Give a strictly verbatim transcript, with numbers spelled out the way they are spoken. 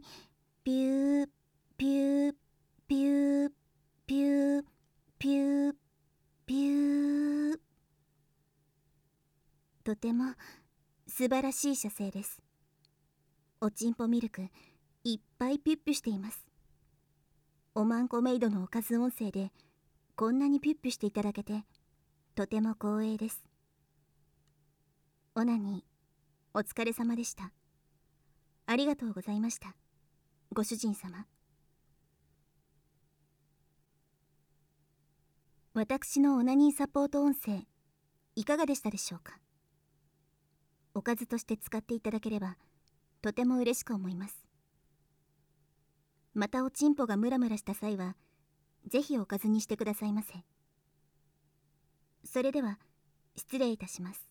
にピューピューピューピューピューピュー。とても素晴らしい射精です。おちんぽミルクいっぱいピュッピュしています。おまんこメイドのおかず音声でこんなにピュッピュしていただけてとても光栄です。オナニーお疲れ様でした。ありがとうございました、ご主人様。私のオナニーサポート音声いかがでしたでしょうか。おかずとして使っていただければとても嬉しく思います。またおちんぽがムラムラした際はぜひおかずにしてくださいませ。それでは失礼いたします。